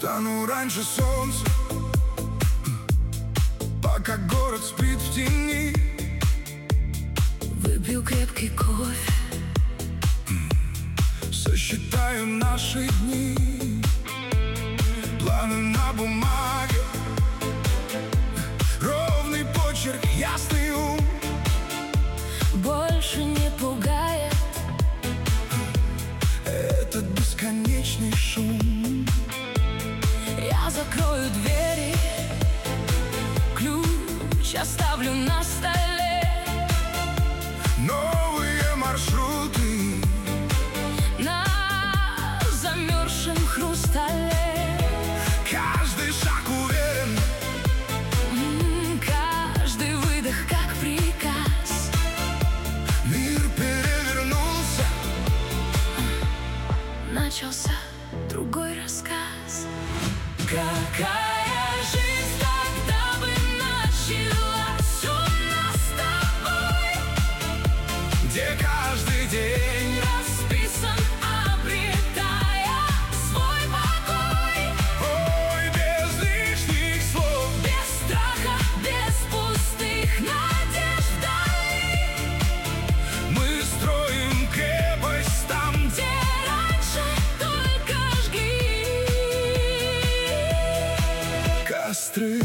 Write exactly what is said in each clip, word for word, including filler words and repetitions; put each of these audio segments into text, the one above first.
Встану раньше солнца, пока город спит в тени. Выпью крепкий кофе, сосчитаю наши дни. Планы на бумаге, ровный почерк, ясный ум. больше не пугает этот бесконечный шум. Я закрою двери, ключ оставлю на столе. Новые маршруты На замерзшем хрустале. Каждый шаг уверен, М, Каждый выдох как приказ. мир перевернулся. Начался другой рассказ. Какая жизнь тогда бы началась у нас с тобой, Где каждый день расписан, обретая свой покой. ой, без лишних слов. Без страха, без пустых надежд вдали. Мы строим крепость там, Где раньше только жгли костры.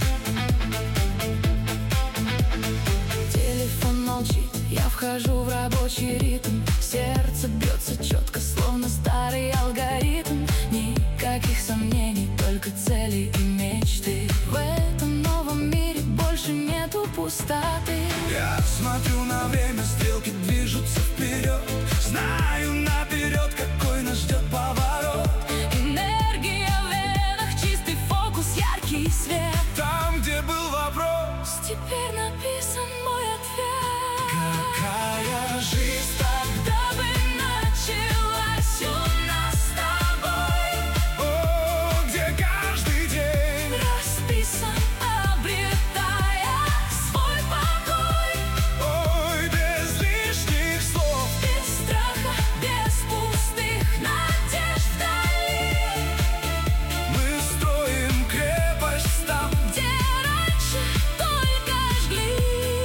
Телефон молчит, я вхожу в рабочий ритм. Сердце бьется четко, словно старый алгоритм. Никаких сомнений, только цели и мечты. В этом новом мире больше нету пустоты. Я смотрю на время, стрелки движутся вперед. Знаю наперед, какой нас ждет поворот. Энергия в венах, чистый фокус, яркий свет. Там, где был вопрос, Теперь написан мой ответ. какая жизнь тогда, Да бы началась у нас с тобой, о, где каждый день расписан, обретая свой покой. ой, без лишних слов. Без страха, без пустых надежд вдали. Мы строим крепость там, Где раньше только жгли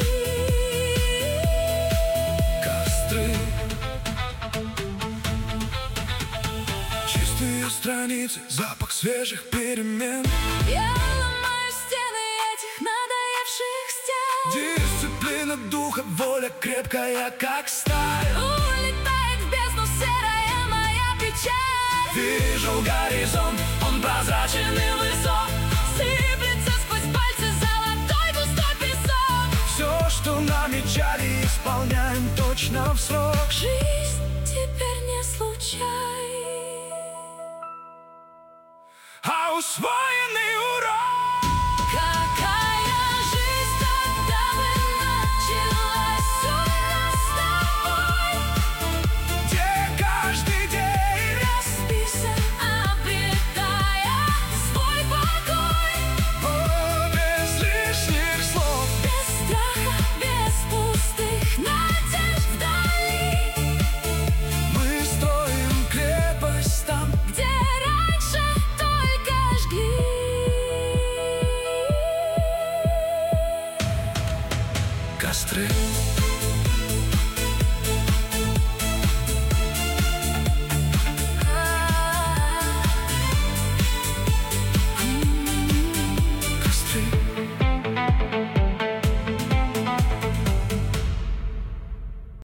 костры. Чистые страницы, запах свежих перемен. Я ломаю стены этих надоевших стен. Дисциплина духа, воля крепкая, как сталь. Улетает в бездну серая моя печаль. Вижу горизонт, он прозрачен и высок. Сыплется сквозь пальцы золотой густой песок. Все, что намечали, исполняем точно в срок. Жизнь теперь не случай, А усвоенный